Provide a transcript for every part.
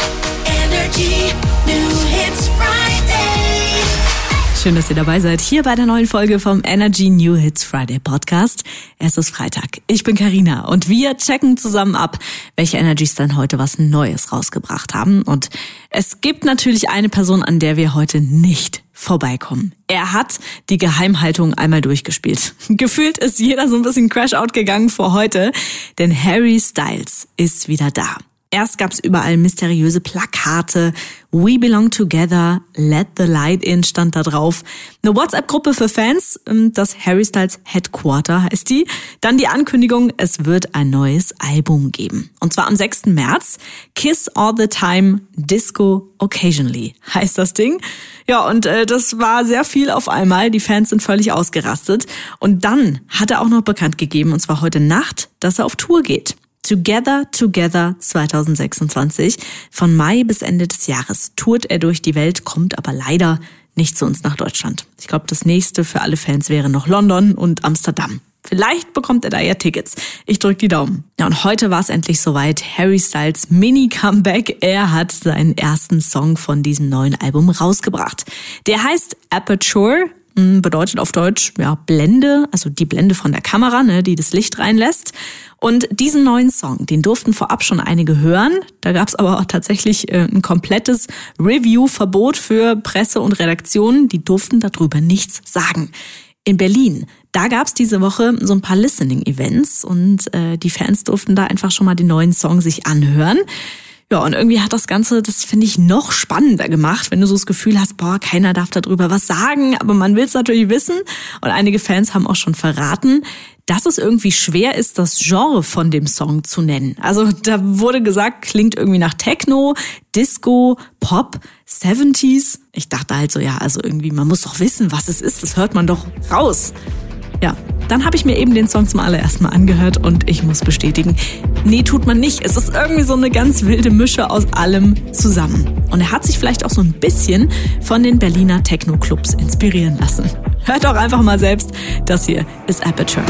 Energy New Hits Friday. Schön, dass ihr dabei seid, hier bei der neuen Folge vom Energy New Hits Friday Podcast. Es ist Freitag. Ich bin Carina und wir checken zusammen ab, welche Energies dann heute was Neues rausgebracht haben. Und es gibt natürlich eine Person, an der wir heute nicht vorbeikommen. Er hat die Geheimhaltung einmal durchgespielt. Gefühlt ist jeder so ein bisschen Crash-Out gegangen vor heute, denn Harry Styles ist wieder da. Erst gab's überall mysteriöse Plakate, We Belong Together, Let the Light In stand da drauf. Eine WhatsApp-Gruppe für Fans, das Harry Styles Headquarter heißt die. Dann die Ankündigung, es wird ein neues Album geben. Und zwar am 6. März. Kiss All the Time, Disco Occasionally heißt das Ding. Ja, und das war sehr viel auf einmal. Die Fans sind völlig ausgerastet. Und dann hat er auch noch bekannt gegeben, und zwar heute Nacht, dass er auf Tour geht. Together 2026. Von Mai bis Ende des Jahres tourt er durch die Welt, kommt aber leider nicht zu uns nach Deutschland. Ich glaube, das nächste für alle Fans wäre noch London und Amsterdam. Vielleicht bekommt er da ja Tickets. Ich drücke die Daumen. Ja, und heute war es endlich soweit. Harry Styles Mini-Comeback. Er hat seinen ersten Song von diesem neuen Album rausgebracht. Der heißt Aperture. Bedeutet auf Deutsch, ja, Blende, also die Blende von der Kamera, ne, die das Licht reinlässt. Und diesen neuen Song, den durften vorab schon einige hören. Da gab's aber auch tatsächlich ein komplettes Review-Verbot für Presse und Redaktionen. Die durften darüber nichts sagen. In Berlin, da gab's diese Woche so ein paar Listening-Events und die Fans durften da einfach schon mal den neuen Song sich anhören. Ja, und irgendwie hat das Ganze, das finde ich, noch spannender gemacht, wenn du so das Gefühl hast, boah, keiner darf darüber was sagen, aber man will es natürlich wissen. Und einige Fans haben auch schon verraten, dass es irgendwie schwer ist, das Genre von dem Song zu nennen. Also da wurde gesagt, klingt irgendwie nach Techno, Disco, Pop, 70s. Ich dachte halt so, ja, also irgendwie, man muss doch wissen, was es ist. Das hört man doch raus. Ja, dann habe ich mir eben den Song zum allerersten Mal angehört und ich muss bestätigen, nee, tut man nicht. Es ist irgendwie so eine ganz wilde Mische aus allem zusammen. Und er hat sich vielleicht auch so ein bisschen von den Berliner Techno-Clubs inspirieren lassen. Hört doch einfach mal selbst, das hier ist Aperture.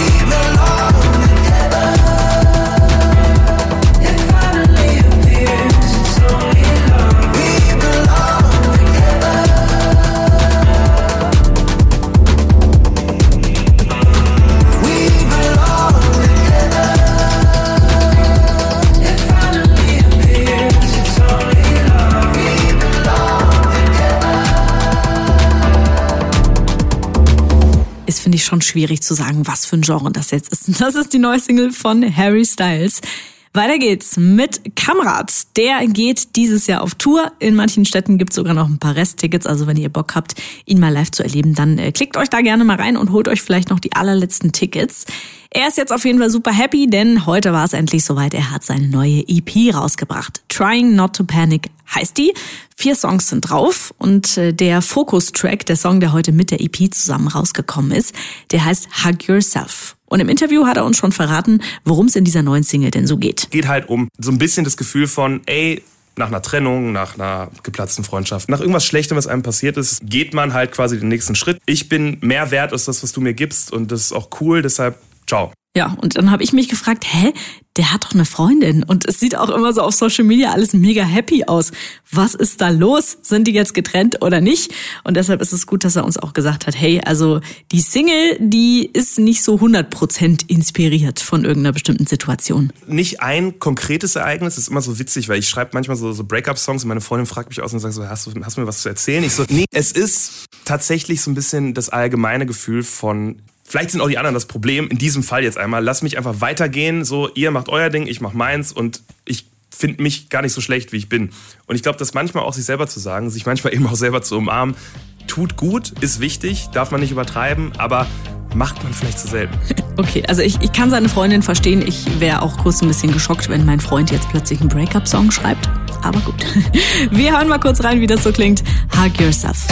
Finde ich schon schwierig zu sagen, was für ein Genre das jetzt ist. Das ist die neue Single von Harry Styles. Weiter geht's mit Kamrat. Der geht dieses Jahr auf Tour. In manchen Städten gibt's sogar noch ein paar Resttickets. Also wenn ihr Bock habt, ihn mal live zu erleben, dann klickt euch da gerne mal rein und holt euch vielleicht noch die allerletzten Tickets. Er ist jetzt auf jeden Fall super happy, denn heute war es endlich soweit. Er hat seine neue EP rausgebracht. Trying Not to Panic heißt die. 4 Songs sind drauf und der Focus-Track, der Song, der heute mit der EP zusammen rausgekommen ist, der heißt Hug Yourself. Und im Interview hat er uns schon verraten, worum es in dieser neuen Single denn so geht. Geht halt um so ein bisschen das Gefühl von, nach einer Trennung, nach einer geplatzten Freundschaft, nach irgendwas Schlechtem, was einem passiert ist, geht man halt quasi den nächsten Schritt. Ich bin mehr wert als das, was du mir gibst und das ist auch cool, deshalb ciao. Ja, und dann habe ich mich gefragt, der hat doch eine Freundin und es sieht auch immer so auf Social Media alles mega happy aus. Was ist da los? Sind die jetzt getrennt oder nicht? Und deshalb ist es gut, dass er uns auch gesagt hat, also die Single, die ist nicht so 100% inspiriert von irgendeiner bestimmten Situation. Nicht ein konkretes Ereignis, das ist immer so witzig, weil ich schreibe manchmal so Break-up-Songs und meine Freundin fragt mich aus und sagt so, hast du mir was zu erzählen? Ich so, nee, es ist tatsächlich so ein bisschen das allgemeine Gefühl von, vielleicht sind auch die anderen das Problem, in diesem Fall jetzt einmal, lass mich einfach weitergehen, so, ihr macht euer Ding, ich mach meins und ich finde mich gar nicht so schlecht, wie ich bin. Und ich glaube, das manchmal auch sich selber zu sagen, sich manchmal eben auch selber zu umarmen, tut gut, ist wichtig, darf man nicht übertreiben, aber macht man vielleicht zu selten. Okay, also ich kann seine Freundin verstehen, ich wäre auch kurz ein bisschen geschockt, wenn mein Freund jetzt plötzlich einen Breakup-Song schreibt, aber gut. Wir hören mal kurz rein, wie das so klingt. Hug Yourself.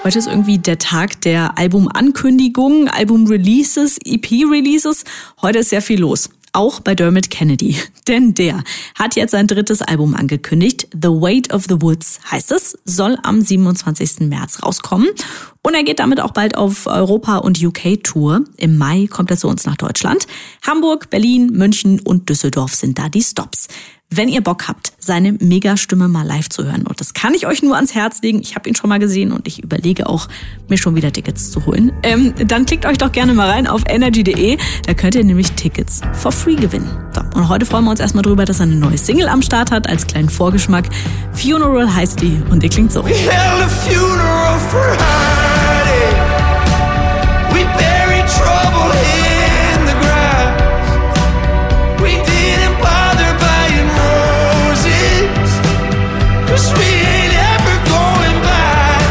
Heute ist irgendwie der Tag der Albumankündigungen, Album-Releases, EP-Releases. Heute ist sehr viel los. Auch bei Dermot Kennedy. Denn der hat jetzt sein drittes Album angekündigt. The Weight of the Woods heißt es, soll am 27. März rauskommen. Und er geht damit auch bald auf Europa- und UK-Tour. Im Mai kommt er zu uns nach Deutschland. Hamburg, Berlin, München und Düsseldorf sind da die Stops. Wenn ihr Bock habt, seine Megastimme mal live zu hören, und das kann ich euch nur ans Herz legen, ich habe ihn schon mal gesehen und ich überlege auch, mir schon wieder Tickets zu holen, dann klickt euch doch gerne mal rein auf energy.de, da könnt ihr nämlich Tickets for free gewinnen. So, und heute freuen wir uns erstmal drüber, dass er eine neue Single am Start hat, als kleinen Vorgeschmack. Funeral heißt die und die klingt so. We held a funeral for Heidi. We buried trouble in the ground. We didn't bother buying roses, 'cause we ain't ever going back.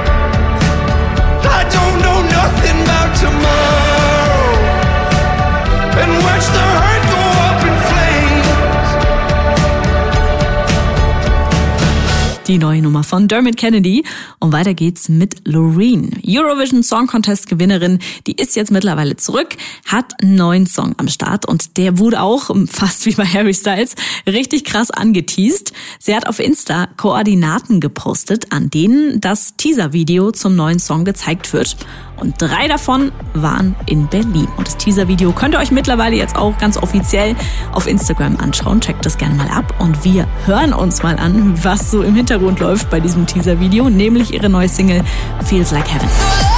I don't know nothing about tomorrow, and watch the hurt go up in flames. Die neue Nummer von Dermot Kennedy. Und weiter geht's mit Loreen. Eurovision Song Contest Gewinnerin. Die ist jetzt mittlerweile zurück, hat einen neuen Song am Start und der wurde auch, fast wie bei Harry Styles, richtig krass angeteased. Sie hat auf Insta Koordinaten gepostet, an denen das Teaser-Video zum neuen Song gezeigt wird. Und 3 davon waren in Berlin. Und das Teaser-Video könnt ihr euch mittlerweile jetzt auch ganz offiziell auf Instagram anschauen. Checkt das gerne mal ab. Und wir hören uns mal an, was so im Hintergrund läuft bei diesem Teaser-Video, nämlich ihre neue Single Feels Like Heaven.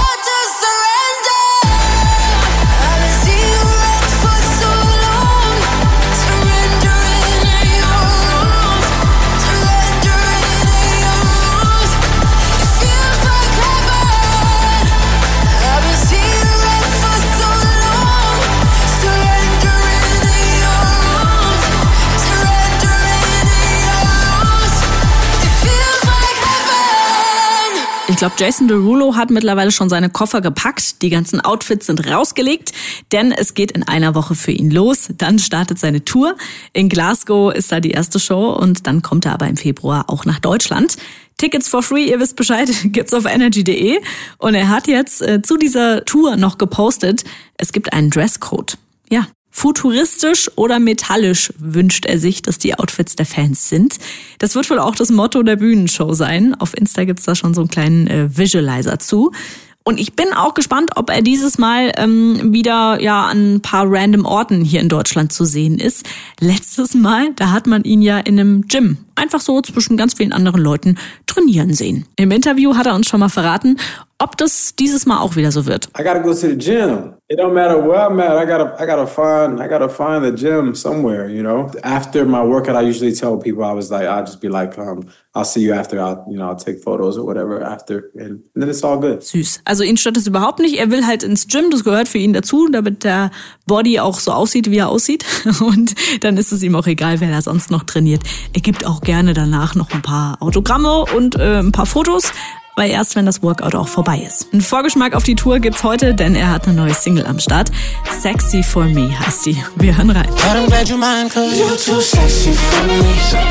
Ich glaube, Jason Derulo hat mittlerweile schon seine Koffer gepackt. Die ganzen Outfits sind rausgelegt, denn es geht in einer Woche für ihn los. Dann startet seine Tour. In Glasgow ist da die erste Show und dann kommt er aber im Februar auch nach Deutschland. Tickets for free, ihr wisst Bescheid, gibt's auf energy.de. Und er hat jetzt zu dieser Tour noch gepostet, es gibt einen Dresscode. Ja. Futuristisch oder metallisch wünscht er sich, dass die Outfits der Fans sind. Das wird wohl auch das Motto der Bühnenshow sein. Auf Insta gibt's da schon so einen kleinen Visualizer zu. Und ich bin auch gespannt, ob er dieses Mal wieder an ein paar random Orten hier in Deutschland zu sehen ist. Letztes Mal, da hat man ihn ja in einem Gym einfach so zwischen ganz vielen anderen Leuten trainieren sehen. Im Interview hat er uns schon mal verraten, ob das dieses Mal auch wieder so wird. I gotta go to the gym. It don't matter where I'm at. I gotta find the gym somewhere, you know. After my workout, I usually tell people, I'll just be like, I'll see you after. I'll take photos or whatever after, and then it's all good. Süß. Also ihn stört es überhaupt nicht. Er will halt ins Gym. Das gehört für ihn dazu, damit der Body auch so aussieht, wie er aussieht. Und dann ist es ihm auch egal, wer da sonst noch trainiert. Er gibt auch gerne danach noch ein paar Autogramme und ein paar Fotos. Aber erst, wenn das Workout auch vorbei ist. Ein Vorgeschmack auf die Tour gibt's heute, denn er hat eine neue Single am Start. Sexy for Me heißt die. Wir hören rein. But I'm glad you mind, 'cause you're too sexy for me.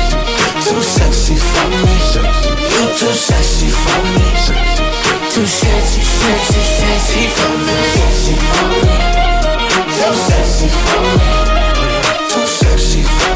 Too sexy for me. You're too sexy for me. Too sexy, sexy, sexy for me. Sexy for me. Too sexy for me. Too sexy for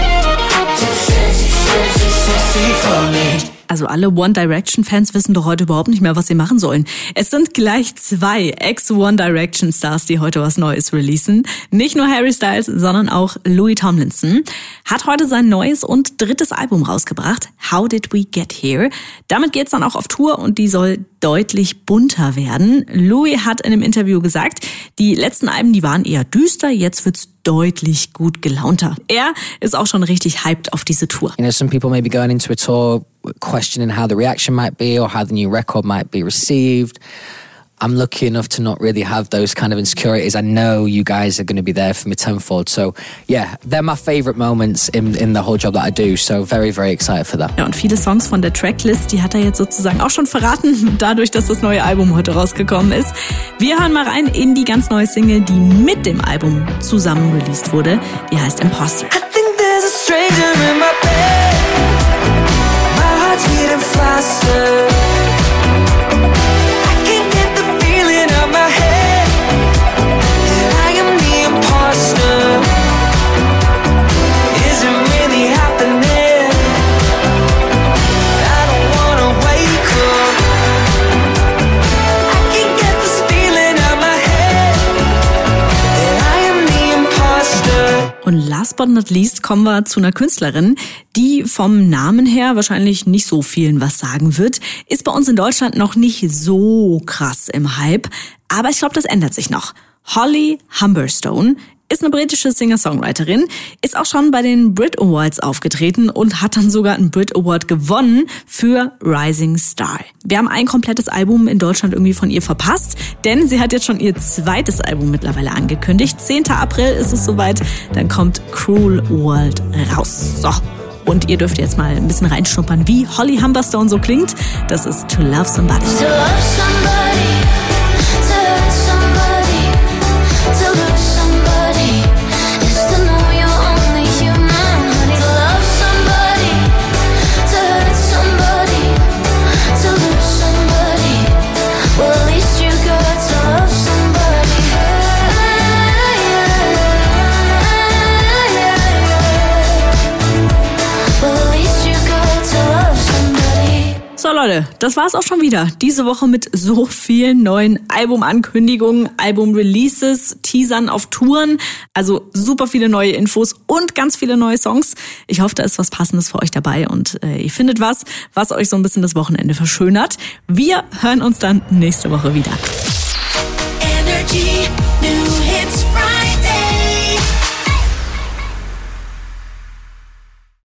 me. Too sexy, sexy, sexy for me. Also alle One Direction-Fans wissen doch heute überhaupt nicht mehr, was sie machen sollen. Es sind gleich 2 Ex-One Direction-Stars, die heute was Neues releasen. Nicht nur Harry Styles, sondern auch Louis Tomlinson hat heute sein neues und drittes Album rausgebracht, How Did We Get Here? Damit geht's dann auch auf Tour und die soll deutlich bunter werden. Louis hat in einem Interview gesagt, die letzten Alben, die waren eher düster, jetzt wird's deutlich gut gelaunter. Er ist auch schon richtig hyped auf diese Tour. You know, some people may be going into a tour questioning how the reaction might be or how the new record might be received. I'm lucky enough to not really have those kind of insecurities. I know you guys are going to be there for me tenfold. So yeah, they're my favorite moments in the whole job that I do. So very, very excited for that. Ja, und viele Songs von der Tracklist, die hat er jetzt sozusagen auch schon verraten, dadurch, dass das neue Album heute rausgekommen ist. Wir hören mal rein in die ganz neue Single, die mit dem Album zusammen released wurde. Die heißt Imposter. I think there's a stranger in my bed. My heart's beating faster. last but not least kommen wir zu einer Künstlerin, die vom Namen her wahrscheinlich nicht so vielen was sagen wird, ist bei uns in Deutschland noch nicht so krass im Hype, aber ich glaube, das ändert sich noch. Holly Humberstone ist eine britische Singer-Songwriterin, ist auch schon bei den Brit Awards aufgetreten und hat dann sogar einen Brit Award gewonnen für Rising Star. Wir haben ein komplettes Album in Deutschland irgendwie von ihr verpasst, denn sie hat jetzt schon ihr zweites Album mittlerweile angekündigt. 10. April ist es soweit, dann kommt Cruel World raus. So. Und ihr dürft jetzt mal ein bisschen reinschnuppern, wie Holly Humberstone so klingt. Das ist To Love Somebody. To love somebody, to hurt somebody, to lose somebody, is to know you're only human. Honey, to love somebody, to hurt somebody, to lose somebody. Well, at least you got to love somebody. Well, at least you got to love somebody. So Leute, das war's auch schon wieder. Diese Woche mit so vielen neuen Albumankündigungen, Album-Releases, Teasern auf Touren. Also super viele neue Infos und ganz viele neue Songs. Ich hoffe, da ist was Passendes für euch dabei und ihr findet was euch so ein bisschen das Wochenende verschönert. Wir hören uns dann nächste Woche wieder. Energy, new hits